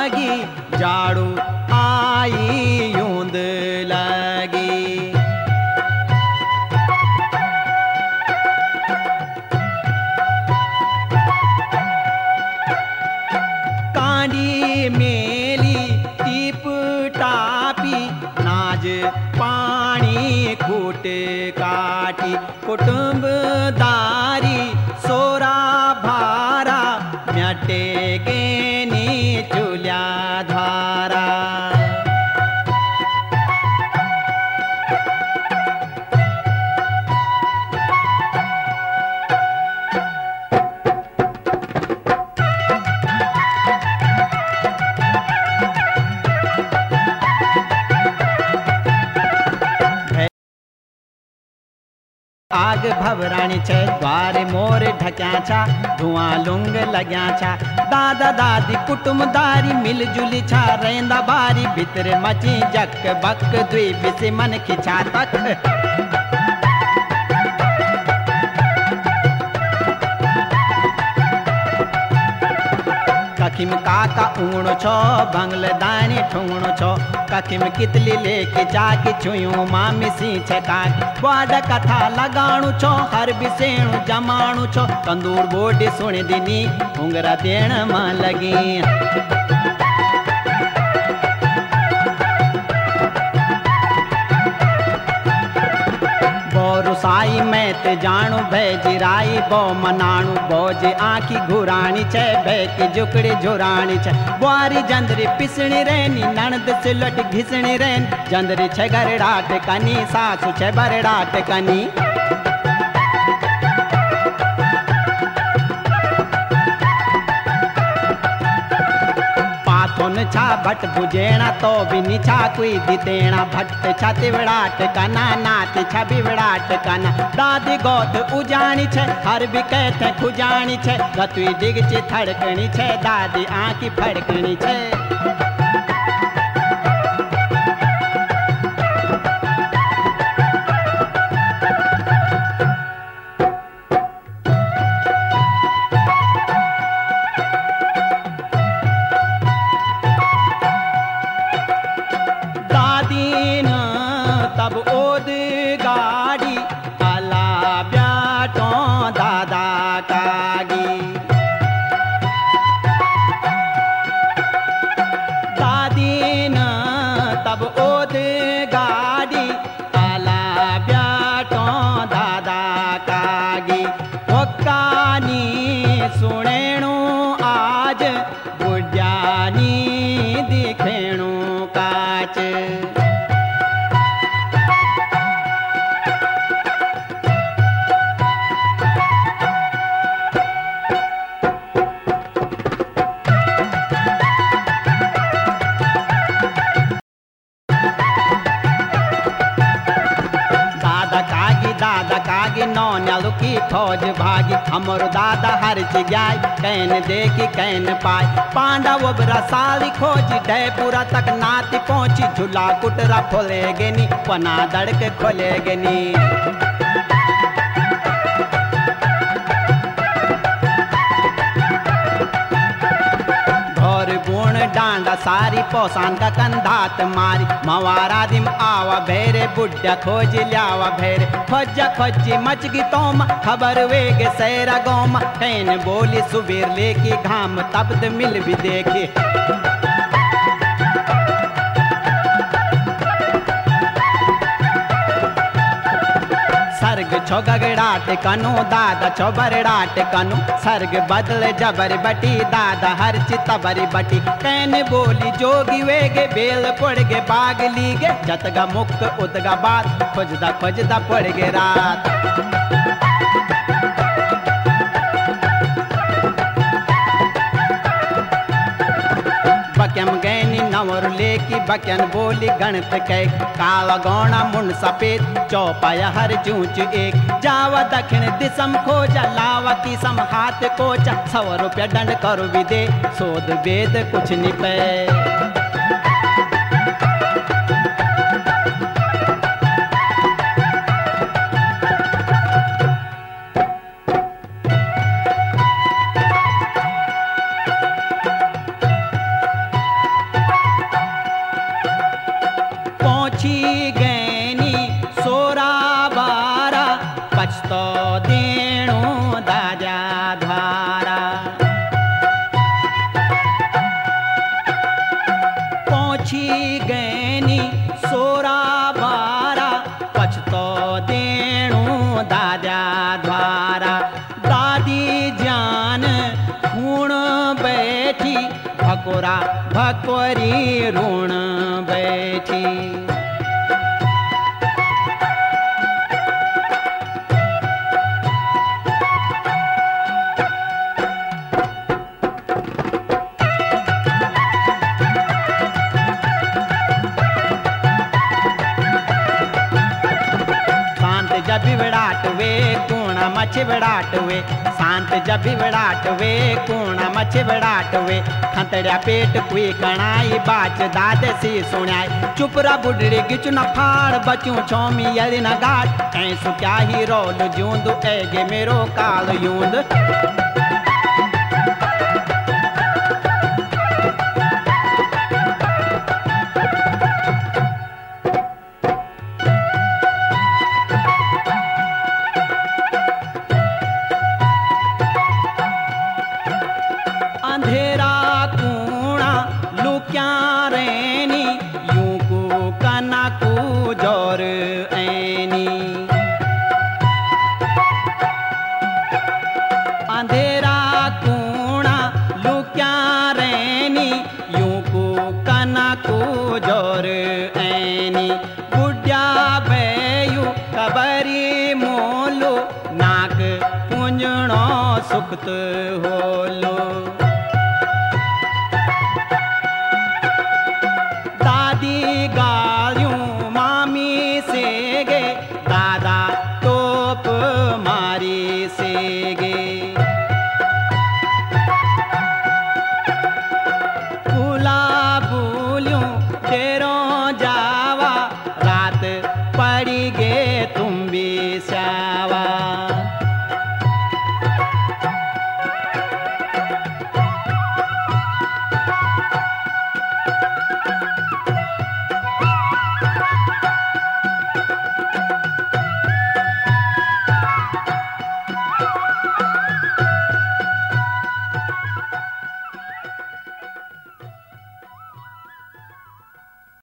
लागी, झाड़ू आई यूंद लगी। कांडी मेली टीप टापी, नाज पानी खूट काटी। कुटुंबदारी सोरा भारा, म्याटे गेनी चुल्या धारा। आग भवराणी छे, द्वारे मोर ढक्या छा, धुआं लुंग लग्या छा। दादा दादी कुटुंबदारी मिलजुली छा, रेंदा बारी भितर मची जक बक, द्वी बिसे मन खिंचा तक। कखिम काका ऊणो छो, बंगल दानी ठूणो छो। कखिम कितली लेके जाके छुयूं मामी सी छकाकी। वाड कथा लगाणु छो, हर बिसेणु जमाणु छो। तंदूर बोडी सुण दिनी, उंगरा देण मां लगी। साई मैं ते जाणू भेजिराई बो मनाणू। बोजे आँखी घुराणी छे, बैक जुकड़ी झुराणी छे। बुआरी जंदरी पिसणी रेनी, नणद सिलट घिसणी रेन। जंदरी छे गरड़ाट कनी, सासू छे बरड़ाट कनी। छा भट बुजेणा तो भी निछा कोई दितेणा। भट्ट छा तिवड़ाट कना, नात छा बिवड़ाट कना। दादी गोद उजाणी छे, हर भी कहते खुजाणी छे। गतुई डिगची थड़कणी छे, दादी आँखी फड़कणी छे। तब ओद गाड़ी, अला ब्याटो दादा कागी। दादी न तब ओद गाड़ी, अला ब्याटो दादा कागी। वक्कानी सुनेणु आज, बुढ़्यानी दिखेणु काच। दादा कागी नौन्यालु की खोज भागी। हमरो दादा हर जगाई, कैन देखी कैन पाई। पांडव बरा साली खोजी, डयपुरा तक नाती पहुंची। झूला कुटरा खोले गेनी, पना दड़क खोले गेनी। डांडा सारी पोसान का कंधात मारी। मवारा दिम आवा भेरे, बुढ़ा खोज ल्यावा भेरे। खोजा खोजी मचगी तोम, खबर वेगे सैरा गोम। कैन बोली सुबेर लेके, घाम तब्द मिल भी देखे। सर्ग छो गगड़ाट कनु, दादा छो बरड़ाट कनु। सर्ग बदल जबर बटी, दादा हर चितबरी बटी। कैन बोली जोगी वेगे, बेल पड़गे बाग लीगे। जतगा मुक उतगा बात, खोजदा खोजदा पड़गे रात। बक्यम गैनी नवर लेकी, बक्यन बोली गणत कै। काला गौणा मुंड सफेद, चौपाया हर चूंच एक। जावा दक्षिण दिसम खोजा, लावा की सम हाथ कोचा। 100 रुपया दंड करो विदे, सोद वेद कुछ निपे। पोछी गैनी सोरा बारा पछतो देणो दाजा धारा पोछी गैनी सोरा बारा पछतो देणो दाजा धारा दादी जान खूण बैठी भकोरा भकोरी ऋण बैठी जब विड़ाट वे कूणा मच विड़ाट वे शांत जब विड़ाट वे कूणा मच विड़ाट वे खंतड़िया पेट कुई कणाई बाच दाद सी सुण्याई चुपरा बुढ़ड़ी गिच न फाड़ बचूं छोमी यदि न गाट ऐं सुक्या ही रोल जूंद ऐगे मेरो काल यूंद अंधेरा कूणा लुक्या रैनी यूं को कना को जोर ऐनी अंधेरा कूणा लुक्या रैनी यूं को कना को जोर ऐनी बुढ़िया बैयू कबरी मोलो नाक पुंजणो सुखत होलो